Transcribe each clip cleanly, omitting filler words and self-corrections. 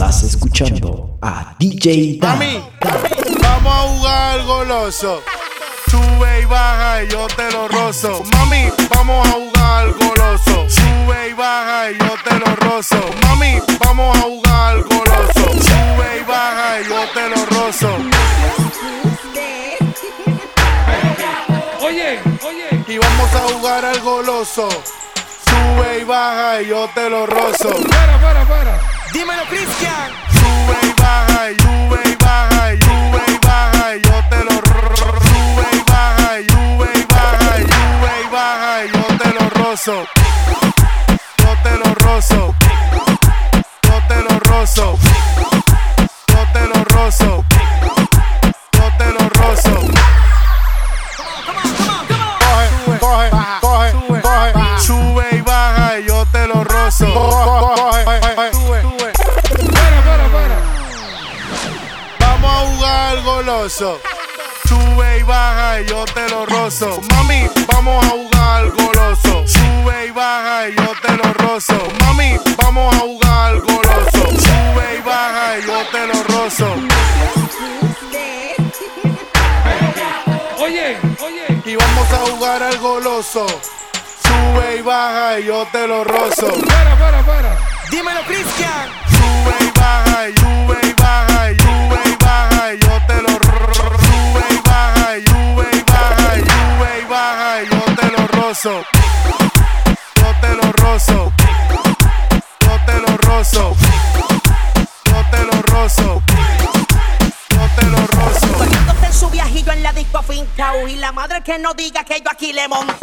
Estás escuchando a DJ Dan. Mami, vamos a jugar goloso. Sube y baja y yo te lo rozo. Mami, vamos a jugar goloso. Sube y baja y yo te lo rozo. Mami, vamos a jugar goloso. Sube y baja y yo te lo rozo. Oye. Y vamos a jugar al goloso. Sube y baja y yo te lo rozo. Para. Dímelo, Cristian. Sube y baja y sube y baja y sube y baja y yo te lo rozo. Sube y baja y sube y baja y sube y baja y yo te lo rozo. Yo te lo rozo. Yo te lo rozo. Yo te lo rozo. Yo te lo rozo. Coge. Sube y baja y yo te lo rozo. Para. Vamos a jugar goloso. Sube y baja y yo te lo rozo. Mami, vamos a jugar goloso. Sube y baja y yo te lo rozo. Mami, vamos a jugar goloso. Sube y baja y yo te lo rozo. Oye. Y vamos a jugar al goloso. Sube y baja y yo te lo rozo. Para. Dímelo, Cristian. Sube y baja y sube y baja y sube y baja y yo te lo rozo. Sube y baja y sube y baja y sube y baja y yo te lo rozo. Yo te lo rozo. Yo te lo rozo. Yo te lo rozo. Yo te lo rozo. Poniéndose en su viajillo en la disco afincao. Y la madre que no diga que yo aquí le monto.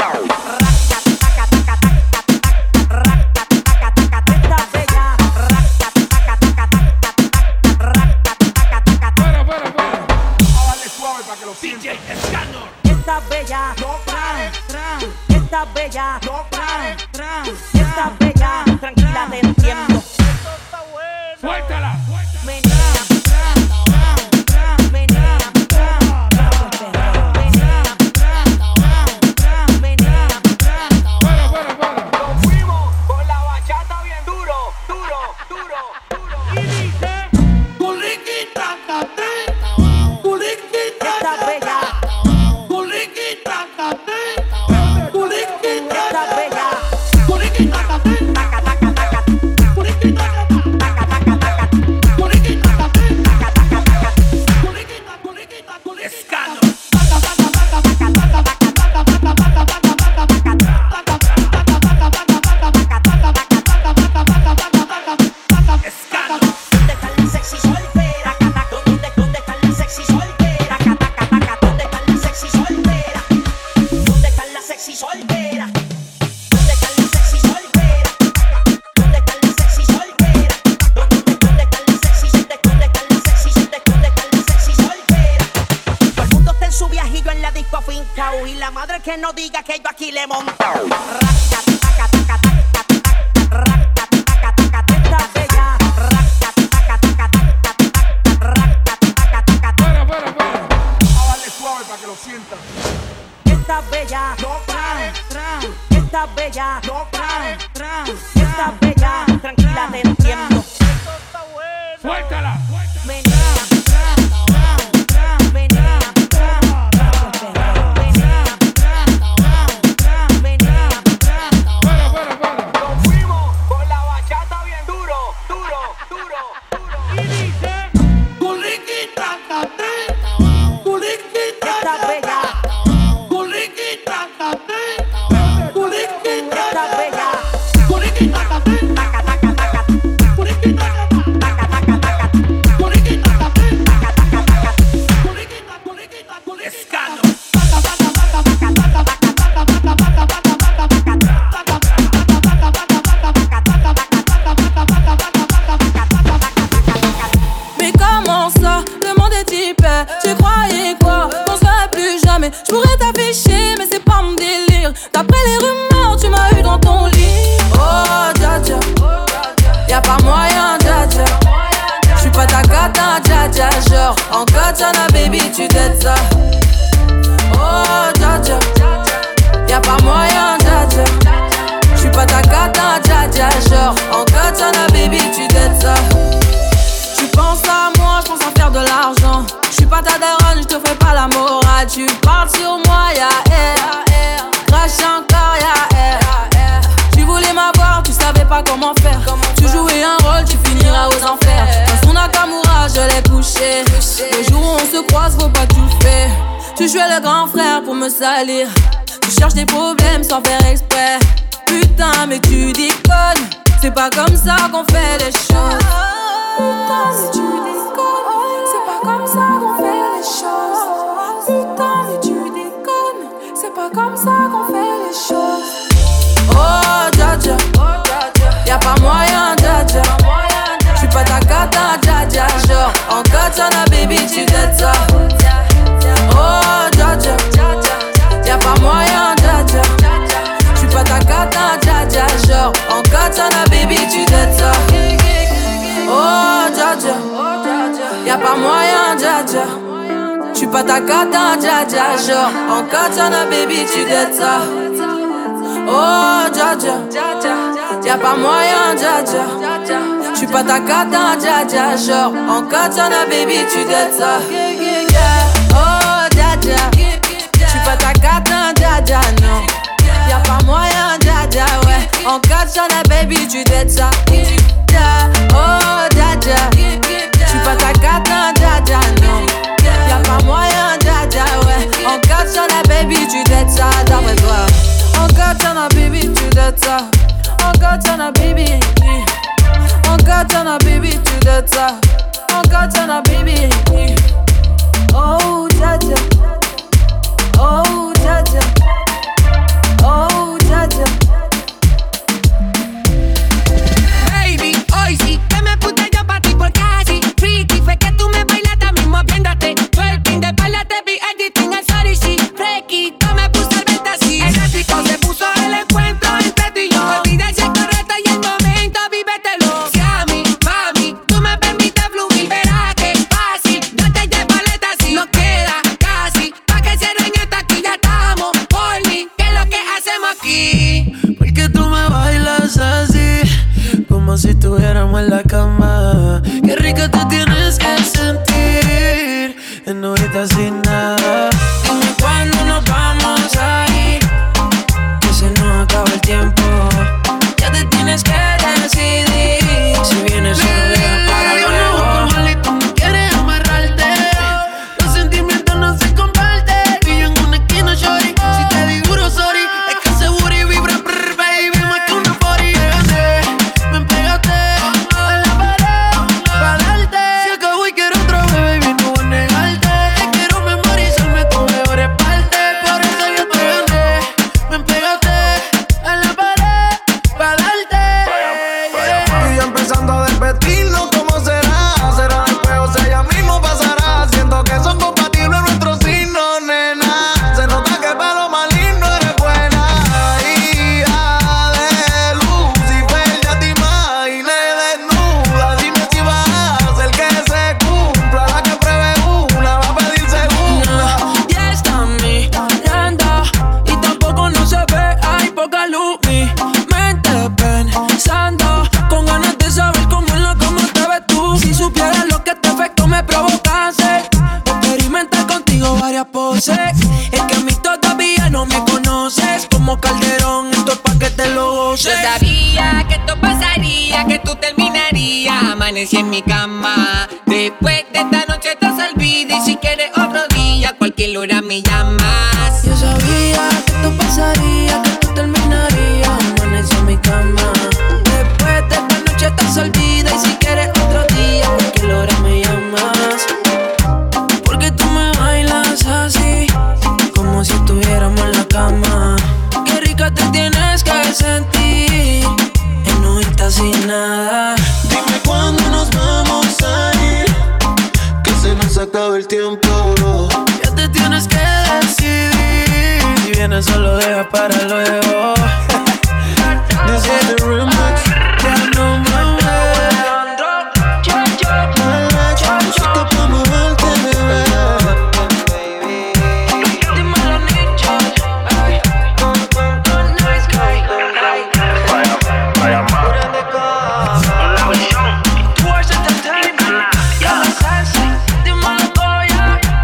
Esta bella, esta bella, esta bella, tranquila te entiendo. Suéltala. Nos fuimos con la bachata bien duro. Y dice, esta bella, esta bella. Y la madre que no diga que yo aquí le monto. Esta bella, esta bella, esta bella, tranquila te entiendo. Suéltala. Nos fuimos con la bachata bien duro. Y dice, esta bella, esta bella. Mais comment ça, le monde est hyper. Tu croyais quoi, qu'on serait plus jamais. J'pourrais t'afficher, mais c'est pas mon délire. D'après les rumeurs, tu m'as eu dans ton lit. Oh, dja dja, y'a pas moyen, dja dja. J'suis pas ta gata, dja dja. Genre, en katana, baby, tu t'aides ça. Oh, dja dja, y'a pas moyen, dja dja. J'suis pas ta gata, dja dja. Genre, en katana, baby, tu t'aides ça. pas ta daronne, j'te fais pas la morale. Tu parles sur moi, y'a air. Crache encore, y'a air. Tu voulais m'avoir, tu savais pas comment faire. Tu jouais un rôle, tu finiras aux enfers. Dans son Nakamura, je l'ai couché. Le jour où on se croise, faut pas tout faire. Tu jouais le grand frère pour me salir. Tu cherches des problèmes sans faire exprès. Putain, mais tu déconnes. C'est pas comme ça qu'on fait les choses. Putain, mais tu déconnes. C'est pas comme ça qu'on fait les choses. Putain, mais tu déconnes. C'est pas comme ça qu'on fait les choses. Oh, dja dja. Y'a pas moyen, dja dja. J'suis pas ta cata, dja dja. Genre, en katana, baby, tu dettes ça. Oh, dja dja. Y'a pas moyen, dja dja. J'suis pas ta cata, dja dja. Genre, en katana, baby, tu dettes ça. Oh, dja dja. Y'a pas moyen, dja dja. J'suis pas ta cata, dja dja. Genre, en katana, baby, tu dettes ça. Oh, dja dja. Y'a pas moyen, dja dja. J'suis pas ta cata, dja dja. Genre, en katana, baby, tu dettes ça. Oh, dja dja. J'suis pas ta cata, dja dja, non. Y'a pas moyen, dja dja, ouais. En katana, baby, tu dettes ça. Oh, dja dja. J'suis pas ta cata, dja dja, non. Y'a pas moyen, dja dja, ouais. En katana, baby, tu dettes ça, d'après toi. En katana, baby, tu dettes ça. En katana, baby. En katana, baby, tu dettes ça. En katana, baby. Oh, dja dja. Oh, dja dja. Oh, dja dja. Baby, hoy sí que me puse yo pa' ti por casi. Freaky, fue que tú me bailaste mismo viéndote. Twerking de espalda te vi editing al sorry, sí. Freaky, tú me puse el venta así. Eléctrico se puso el encuentro entre tú y yo. Olvida si es correcto y el momento, vívetelo. Si a mí, mami, tú me permites fluir. Verás que es fácil, no te llevo paleta así. No queda casi, pa' que cierren esta aquí ya estamos. Por mí, ¿qué es lo que hacemos aquí? Porque tú me bailas así, como si estuviéramos en la cama. Qué rico te tienes que sentir, en ahorita sin nada. Dime cuándo nos vamos a ir, que se nos acaba el tiempo. Ya te tienes que decidir, si vienes solo deja para luego. Tú quieres amarrarte, los sentimientos no se comparten. Y yo en una esquina, shorty, si te digo sorry, es que ese booty vibra, brr, baby, más que una body. Me pegaste a la pared, pa' darte. Si acabo y quiero otro baby, no voy a negarte. Te quiero memorizarme tus mejores partes, por eso yo te gané. Me pegaste a la pared, pa' darte. Y yo empezando a desvestirnos, ¿cómo será? Será después o sea, ya mismo pasará. Siento que son compatibles nuestros signos, nena. Se nota que para lo maligno eres buena. Hija de Lucifer, ya te imaginé desnuda. Dime si vas a hacer que se cumpla. La que pruebe una va a pedir segunda. Ya está mirando y tampoco no se ve, hay poca luz. Mi mente pensando, con ganas de saber cómo en la cama te ves tú. Si supieras lo que este efecto me provocase, experimentar contigo varias poses. Es que a mí todavía no me conoces, como Calderón, esto es pa' que te lo goces. Yo sabía que esto pasaría, que tú terminarías. Amanecí en mi cama. Después de esta noche te olvides. Y si quieres otro día, cualquier hora me llamas. Yo sabía que esto pasaría, que tú terminarías. Amanecí en mi cama. Después de esta noche te olvida. Y si quieres otro día, cualquier hora me llamas. Porque tú me bailas así, como si estuviéramos en la cama. Qué rica te tienes que sentir, en ahorita sin nada. Dime cuándo nos vamos a ir, que se nos acaba el tiempo. Ya te tienes que decidir, si vienes solo deja para luego. This is the remix. Ya no me Chica pa' moverte, bebé. dímelo, nicho. Towards entertainment, ya lo sabes. Dímelo, Goya.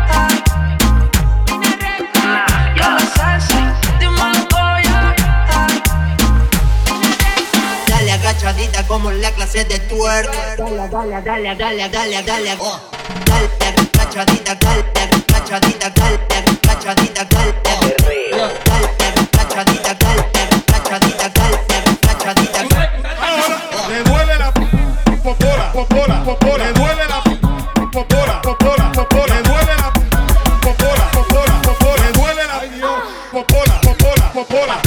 Le duele la popola, popola, popola. Le duele la popola, popola, popola. Le duele la popola, popola, popola. Le duele la popola, popola, popola.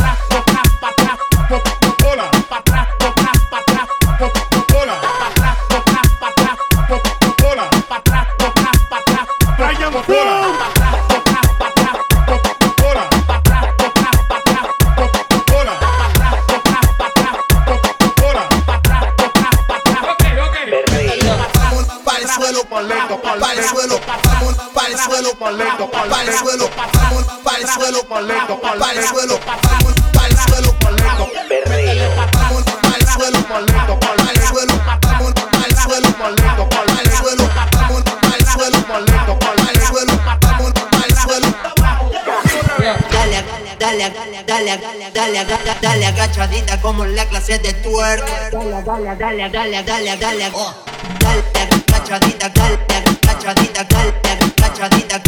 Dale agachadita como en la clase de twerk. Dale agachadita, agachadita, agachadita, agachadita,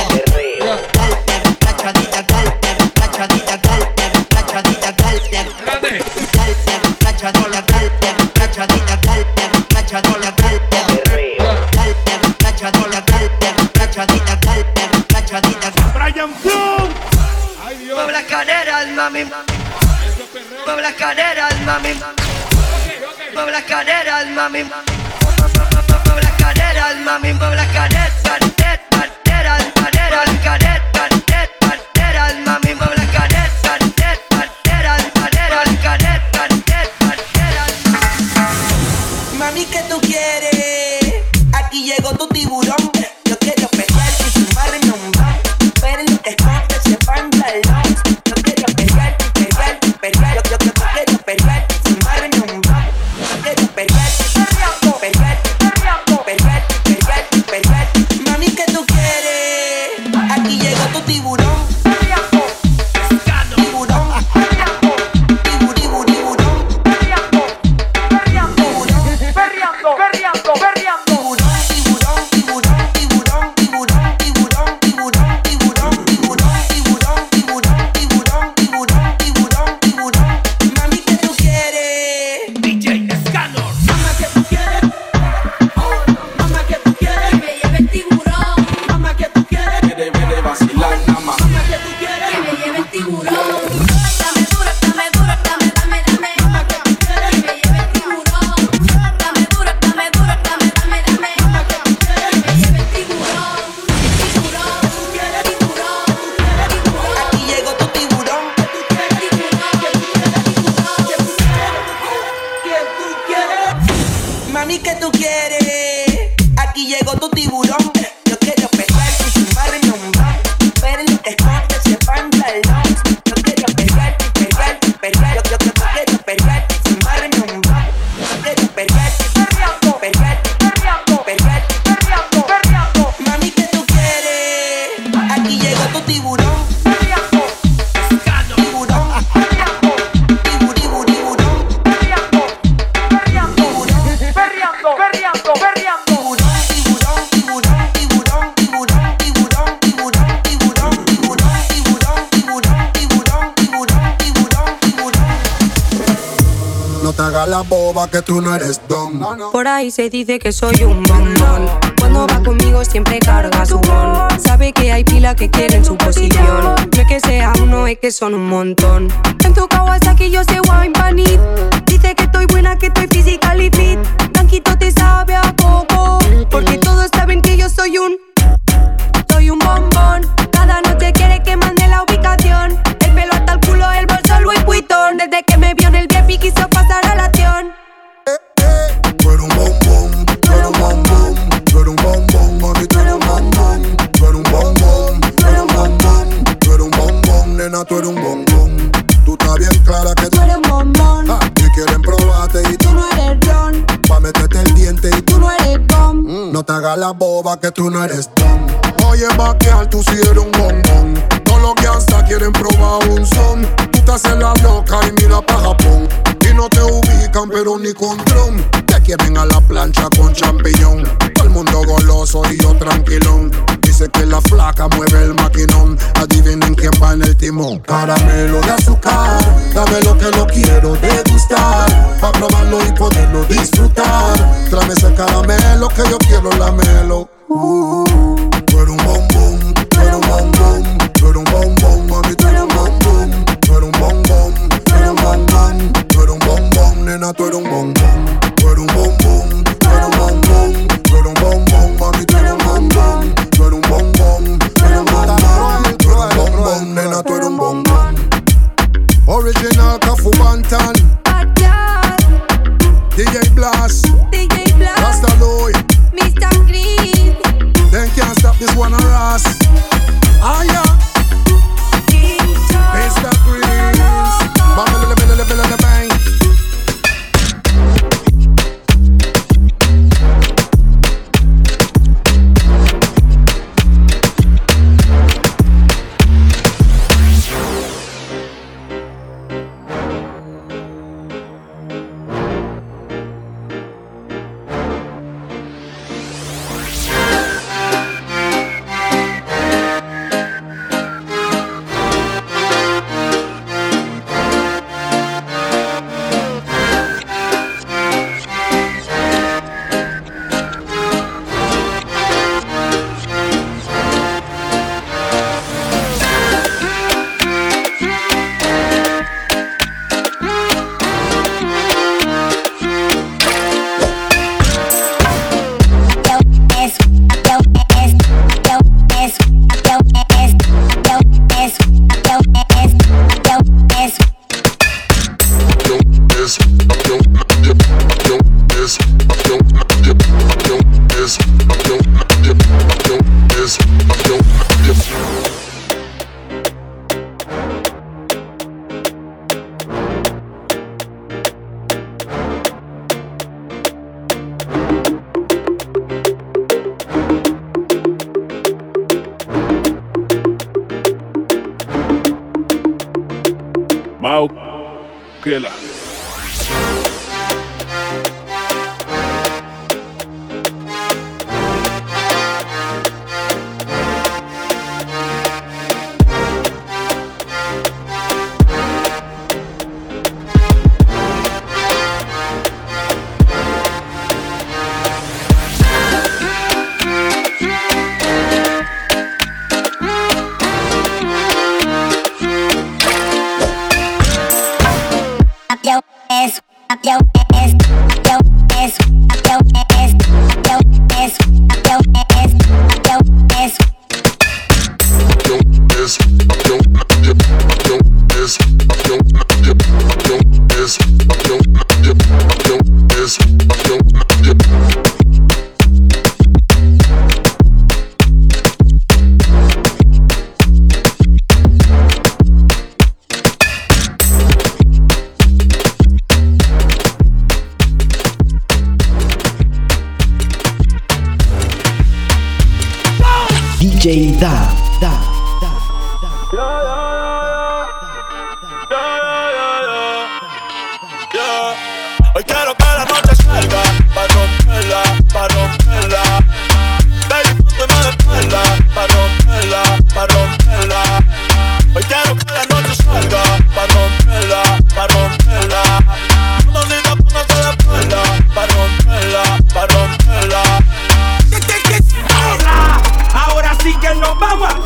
Brian Boom. Ay Dios. Mueve las caderas, mami. Mueve las caderas, mami. Mueve las caderas, mami. Mueve las caderas, mami. Mueve las caderas, caderas, caderas, caderas, caderas, mami. Mueve las caderas, caderas, caderas, caderas, caderas, caderas. Mami, ¿qué tú quieres? Aquí llegó tu tiburón. Yo quiero pegarte y sumarme un bar. Pero en los escotes se pantalón. Yo quiero pegarte, pegarte, pegarte. Yo quiero pegarte y sumarme un bar. Yo quiero pegarte, pegarte, pegarte, pegarte, pegarte. Mami, ¿qué tú quieres? Aquí llegó tu tiburón. Mami, ¿qué tú quieres? Aquí llegó tu tiburón. Yo quiero pegarte y sumarme un bar. Pero en los escotes se pantalón. Yo quiero pegarte, pegarte, pegarte. Yo quiero pegarte y sumarme un bar. Yo quiero pegarte, pegarte, pegarte, pegarte. Mami, ¿qué tú quieres? Aquí llegó tu tiburón. No te hagas la boba que tú no eres don. Por ahí se dice que soy un bombón. Cuando va conmigo siempre carga su bon. Sabe que hay pila que quieren su posición. No es que sea uno, es que son un montón. En tu Kawasaki yo sé wine panit. Dice que estoy buena, que estoy physically fit. Blanquito te sabe a poco. Porque todos saben que yo soy un bombón. Cada noche quiere que mande la ubicación. El pelo hasta el culo, el bolso Louis Vuitton. Desde que me vio en el VIP quiso pasar a la acción. Tú eres un bombón, tú eres un bombón, tú eres un bombón, mami, tú eres un bombón, tú eres un bombón, tú eres un bombón, tú eres un bombón, nena, tú eres un bombón. Tú estás bien clara que Tú eres un bombón. Y quieren probarte y Tú no eres ron. pa' meterte el diente y Tú no eres bomb. no te hagas la boba que tú no eres don. Oye, vaquear, tú si eres un bombón. Todos los gangsters quieren probar un son. Tú te haces la loca y mira pa' Japón. Y no te ubican, pero ni con drum. Te quieren a la plancha con champiñón. Todo el mundo goloso y yo tranquilón. Dice que la flaca mueve el maquinón. Adivinen quién va en el timón. Caramelo de azúcar, dame lo que lo quiero degustar. Pa' probarlo y poderlo disfrutar. Tráeme ese caramelo que yo quiero lamerlo. Tú eres un bombón, tú eres un bombón. Tú eres un bombón, mami, tú eres un bombón. Tú eres un bombón, tú eres un bombón. Tú eres un bombón, nena, tú eres un bombón. Tú eres un bombón, tú eres un bombón. Tú eres un bombón, mami, tú eres un bombón. Tú eres un bombón, tú eres un bombón. Tú eres un bombón, nena, tú eres un bombón. Original Cafu Bantan, DJ Blast, Rasta Louie, Mr. Green. Then can't stop this one or us. Ah yeah, Mr. Greens, bang, bang. Mau Killer. DJ Da. Hoy quiero que la noche salga pa' romperla, pa' romperla. Baby, ponte más de espalda pa' romperla, pa' romperla. Hoy quiero que la noche salga pa' romperla, pa' romperla. Mamacita, póngase de espalda pa' romperla, pa' romperla. Ahora sí que nos vamos a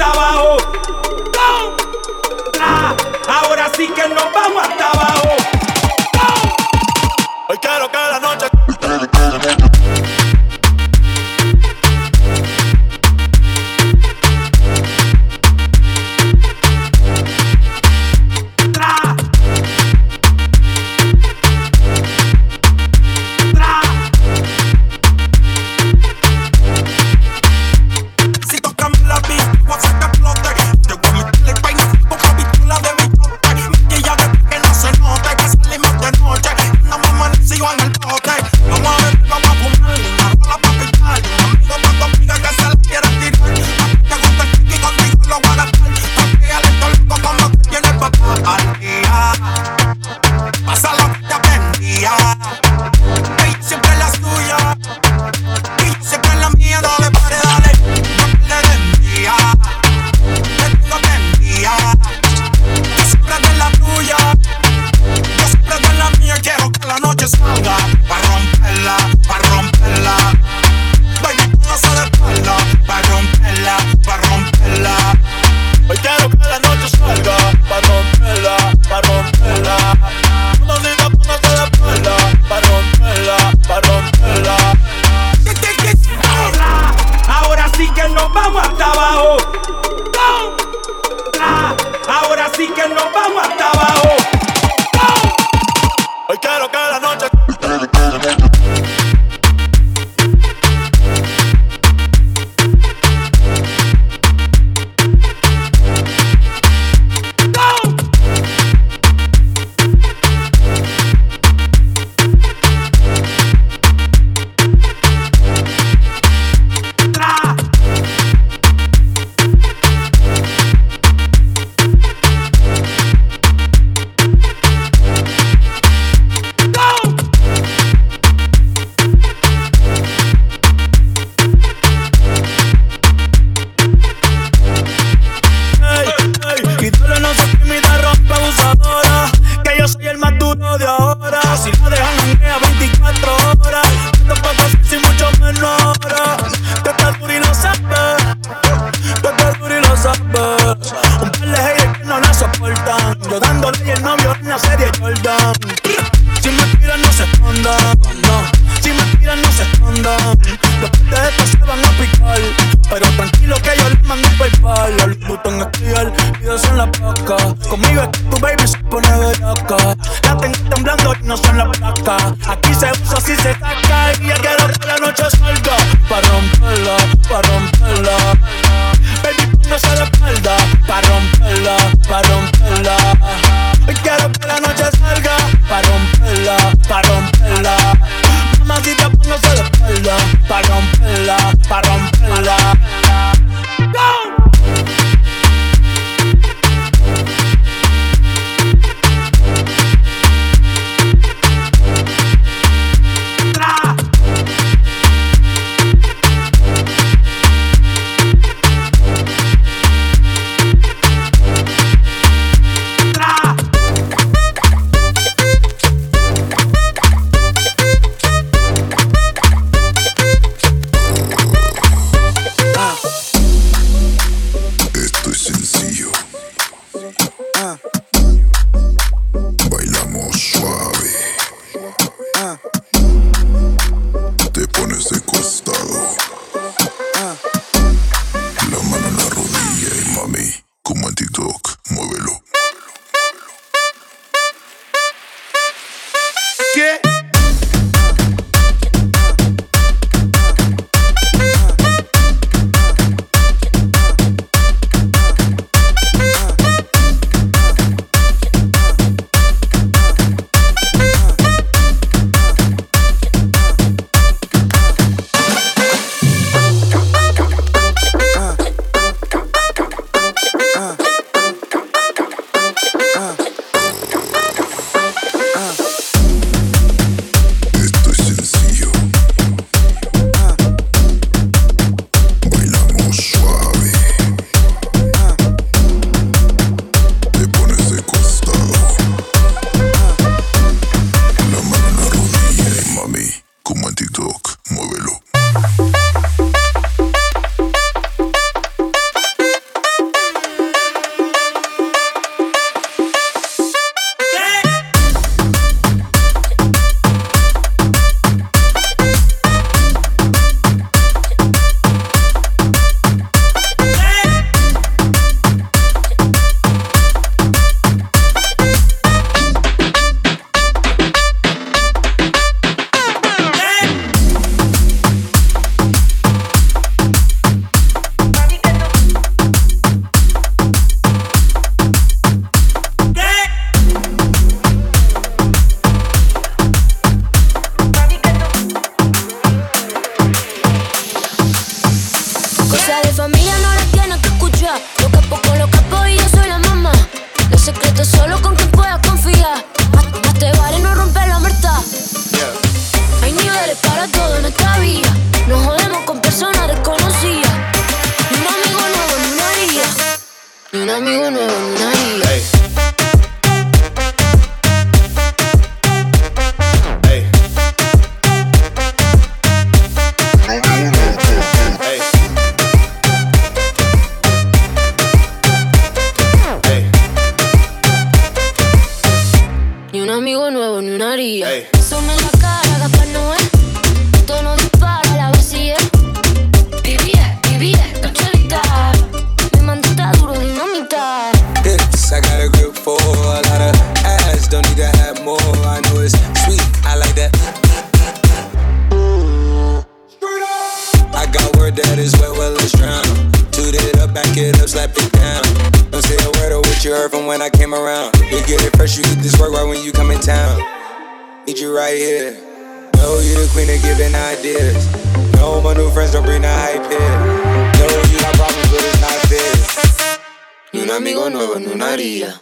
for that is wet, well, let's drown. Toot it up, back it up, slap it down. Don't say a word of what you heard from when I came around. You get it fresh, you get this work right when you come in town. Need you right here. Know you the queen of giving ideas. No, my new friends don't bring the hype here. Know you got problems, but it's not fair. Ni un amigo nuevo, ni una haría.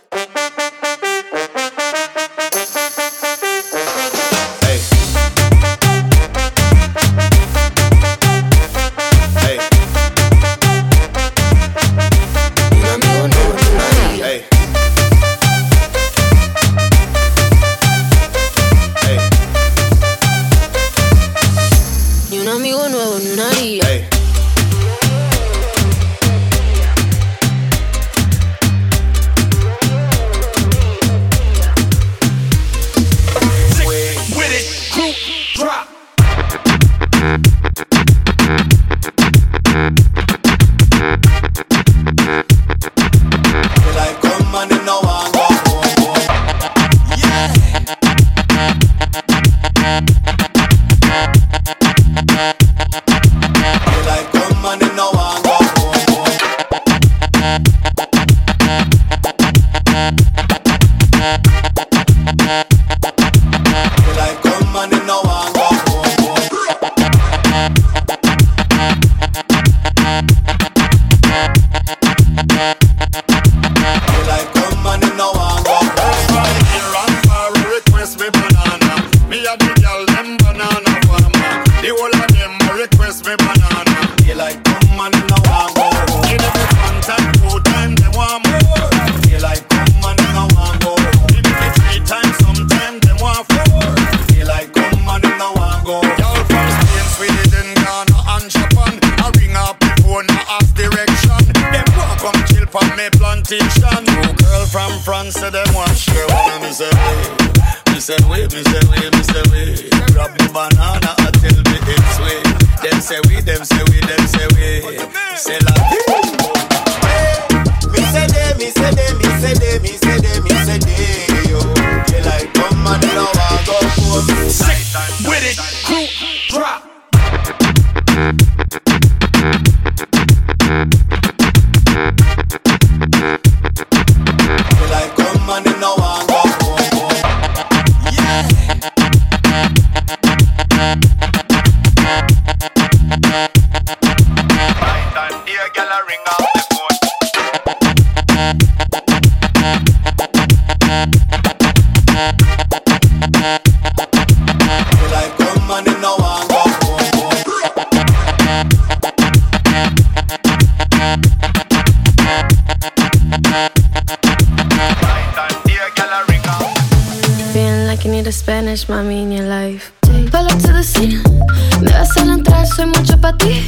Spanish, mami, in your life. Pull up to the scene. Me vas a entrar, soy mucho pa' ti.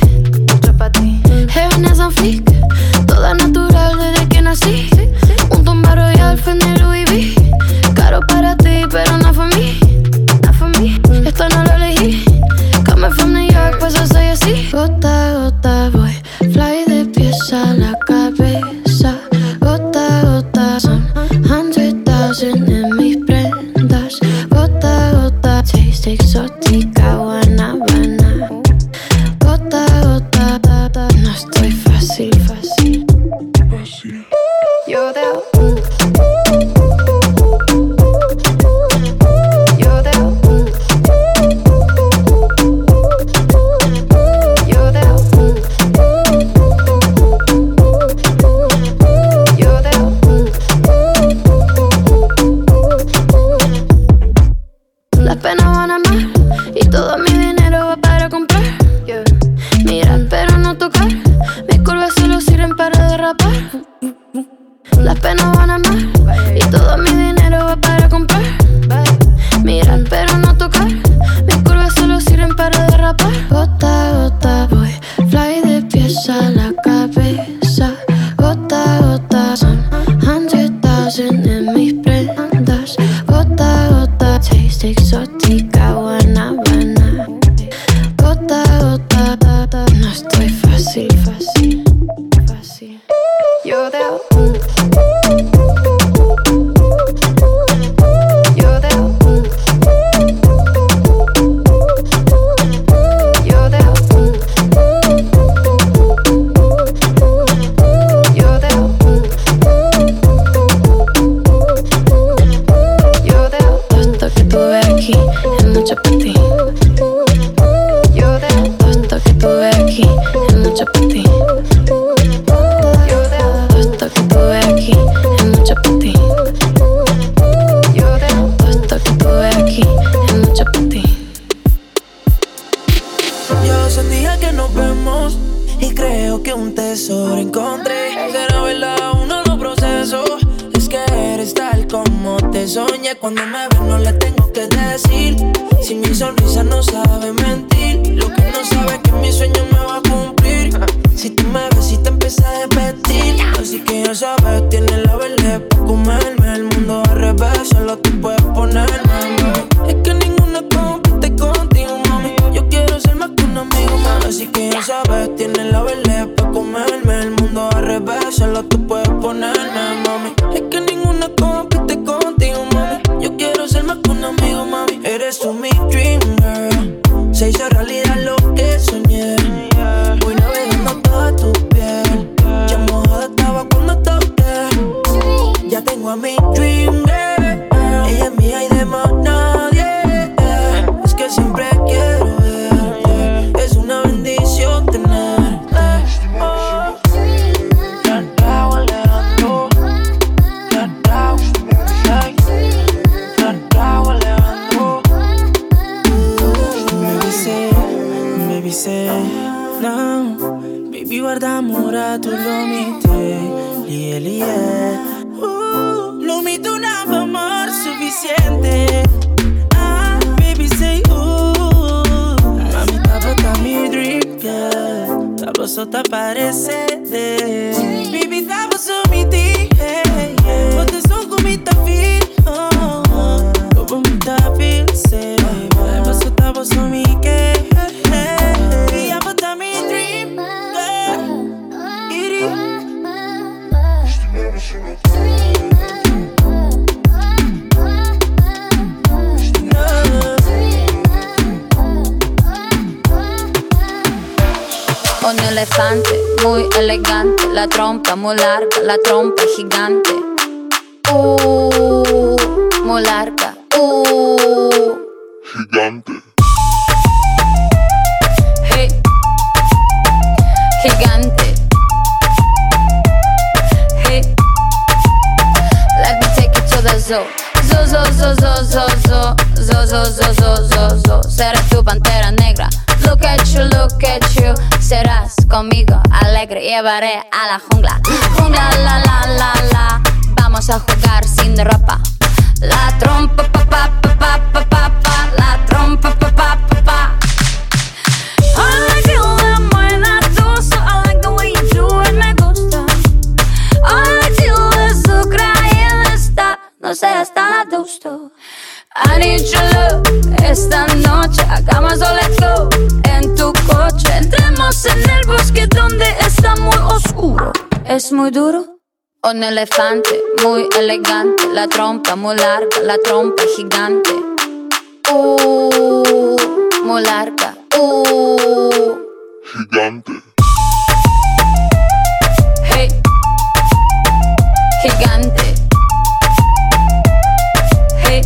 Heaven is on fleek. Toda natural desde que nací. Un Tomba Royal, Fendi Louis V. Caro para ti, pero no for me. Esto no lo elegí. Coming from New York, pues yo soy así. Gota a gota voy, fly de pies a la cabeza. Gota a gota son 100,000 en mis prendas. Gota a gota, taste exótica, Guanabana. Gota a gota, no estoy fácil. Yo deo las penas van a más y todo mi dinero va para comprar. Mirar pero no tocar, mis curvas solo sirven para derrapar. Gota a gota voy, fly de pies a la cabeza. Gota a gota son 100,000 en mis prendas. Gota a gota, taste exótica, Guanabana. Gota a gota, no estoy fácil. Yo deo eso que un tesoro encontré. Será verdad, uno lo proceso. Es que eres tal como te soñé. Cuando me ves no le tengo que decir. Si mi sonrisa no sabe mentir. Lo que no sabe es que mi sueño me va a cumplir. Si tú me ves y te empiezas a repetir. Así que ya sabes, tienes la verde pa' comerme. El mundo al revés, solo tú puedes ponerme. Es que ninguna compite contigo, mami. Yo quiero ser más que un amigo, mami. Así que ya sabes, tienes la verde pa' comerme. El mundo al revés, solo tú puedes ponerme, mami. Es que ninguna compite contigo, mami. Yo quiero ser más que un amigo, mami. Eres tú mi dream girl. Se hizo realidad lo que soñé. Voy navegando toda tu piel. Ya mojada estaba cuando toqué. Ya tengo a mi dream girl. Ella es mía y de más nadie. Es que siempre quiero verte. Es una bendición tenerte. Baby say, no. Baby guarda amore, tu lo mette. Lie, lie. Lo mette un amor suficiente. Ah, baby say, mami, t'as mi dream girl. T'as sotto aparece. Baby, t'as su mi ti. Poate son come ta feel. Como mi ta feel, say. T'as su mi che. Un elefante muy elegante, la trompa muy larga, la trompa gigante. Muy larga. Gigante. Hey. Gigante. Hey. Let me take you to the zoo. Zoo, zoo, zoo, zoo, zoo, zoo. Zoo, zoo, zoo, zoo, zoo, zoo. Seré tu pantera negra. Look at you, serás conmigo alegre, llevaré a la jungla. Jungla, la, la, la, la. Vamos a jugar sin ropa. La trompa, pa, pa, pa, pa, pa, pa, pa. La trompa, pa, pa, pa, pa. I like you when buena tuso. I like the way you do it, me gusta. I like you eso creen está. No seas tan adusto. I need your love. Esta noche hagamos all let's go. En tu coche entremos en el bosque donde está muy oscuro. Es muy duro. Un elefante muy elegante, la trompa muy larga, la trompa gigante. Muy larga. Gigante. Hey. Gigante. Hey.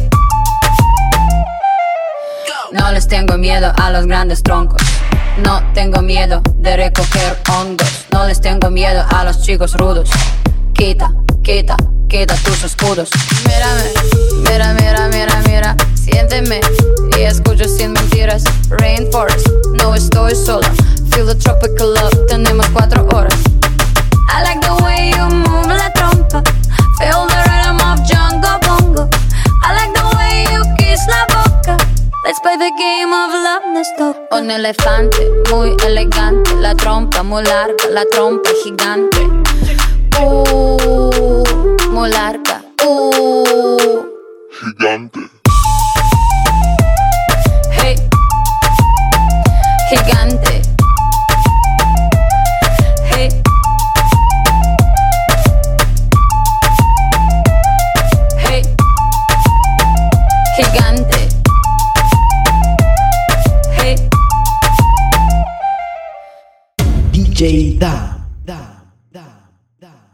No les tengo miedo a los grandes troncos. No tengo miedo de recoger hongos. No les tengo miedo a los chicos rudos. Quita, quita, quita tus escudos. Mírame, mira, mira, mira, mira. Siénteme y escucho sin mentiras. Rainforest, no estoy sola. Feel the tropical love, tenemos 4 horas. I like the way you move la trompa. Feel the rhythm of Jungle Bongo. I like the way you kiss la boca. Let's play the game of love, no stop. Un elefante muy elegante, la trompa muy larga, la trompa gigante. Muy larga. Gigante. Hey. Gigante. Hey. Hey. Gigante. Hey. DJ Dam.